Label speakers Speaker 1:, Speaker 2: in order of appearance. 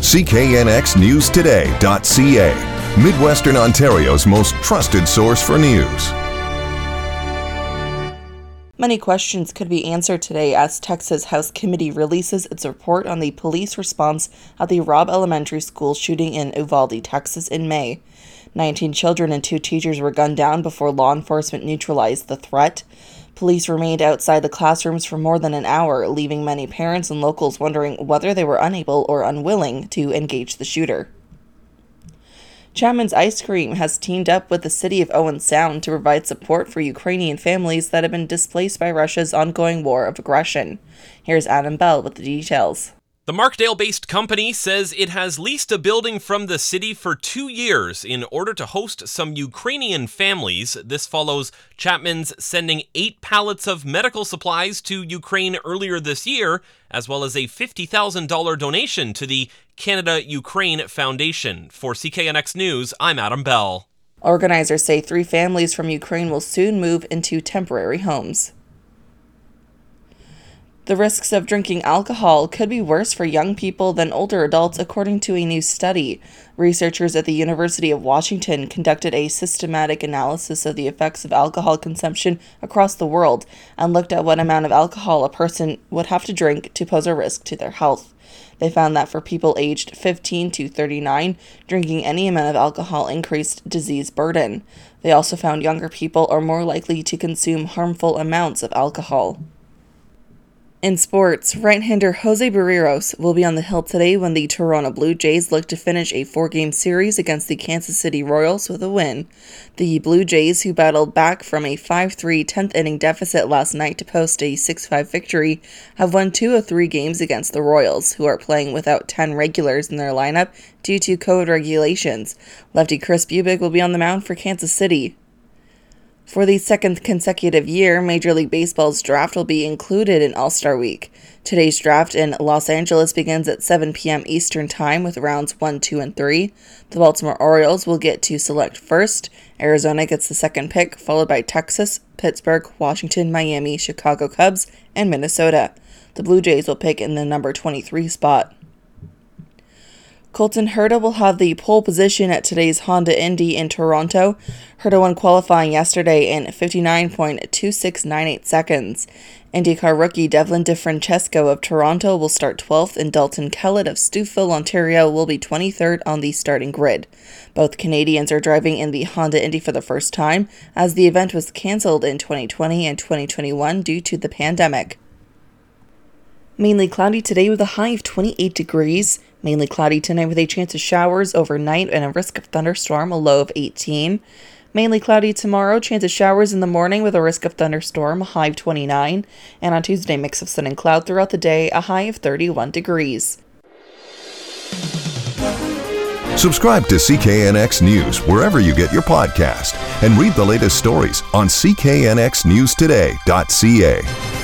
Speaker 1: CKNX News Today.ca, Midwestern Ontario's most trusted source for news.
Speaker 2: Many questions could be answered today as Texas House Committee releases its report on the police response at the Robb Elementary School shooting in Uvalde, Texas in May. 19 children and 2 teachers were gunned down before law enforcement neutralized the threat. Police remained outside the classrooms for more than an hour, leaving many parents and locals wondering whether they were unable or unwilling to engage the shooter. Chapman's Ice Cream has teamed up with the city of Owen Sound to provide support for Ukrainian families that have been displaced by Russia's ongoing war of aggression. Here's Adam Bell with the details.
Speaker 3: The Markdale-based company says it has leased a building from the city for 2 years in order to host some Ukrainian families. This follows Chapman's sending 8 pallets of medical supplies to Ukraine earlier this year, as well as a $50,000 donation to the Canada-Ukraine Foundation. For CKNX News, I'm Adam Bell.
Speaker 2: Organizers say 3 families from Ukraine will soon move into temporary homes. The risks of drinking alcohol could be worse for young people than older adults, according to a new study. Researchers at the University of Washington conducted a systematic analysis of the effects of alcohol consumption across the world and looked at what amount of alcohol a person would have to drink to pose a risk to their health. They found that for people aged 15 to 39, drinking any amount of alcohol increased disease burden. They also found younger people are more likely to consume harmful amounts of alcohol. In sports, right-hander Jose Barrios will be on the hill today when the Toronto Blue Jays look to finish a 4-game series against the Kansas City Royals with a win. The Blue Jays, who battled back from a 5-3 10th-inning deficit last night to post a 6-5 victory, have won 2 of 3 games against the Royals, who are playing without 10 regulars in their lineup due to COVID regulations. Lefty Chris Bubic will be on the mound for Kansas City. For the second consecutive year, Major League Baseball's draft will be included in All-Star Week. Today's draft in Los Angeles begins at 7 p.m. Eastern Time with rounds 1, 2, and 3. The Baltimore Orioles will get to select first. Arizona gets the second pick, followed by Texas, Pittsburgh, Washington, Miami, Chicago Cubs, and Minnesota. The Blue Jays will pick in the number 23 spot. Colton Herta will have the pole position at today's Honda Indy in Toronto. Herta won qualifying yesterday in 59.2698 seconds. IndyCar rookie Devlin DeFrancesco of Toronto will start 12th, and Dalton Kellett of Stouffville, Ontario will be 23rd on the starting grid. Both Canadians are driving in the Honda Indy for the first time, as the event was cancelled in 2020 and 2021 due to the pandemic. Mainly cloudy today with a high of 28 degrees. Mainly cloudy tonight with a chance of showers overnight and a risk of thunderstorm, a low of 18. Mainly cloudy tomorrow, chance of showers in the morning with a risk of thunderstorm, a high of 29. And on Tuesday, mix of sun and cloud throughout the day, a high of 31 degrees.
Speaker 1: Subscribe to CKNX News wherever you get your podcast and read the latest stories on CKNXNewsToday.ca.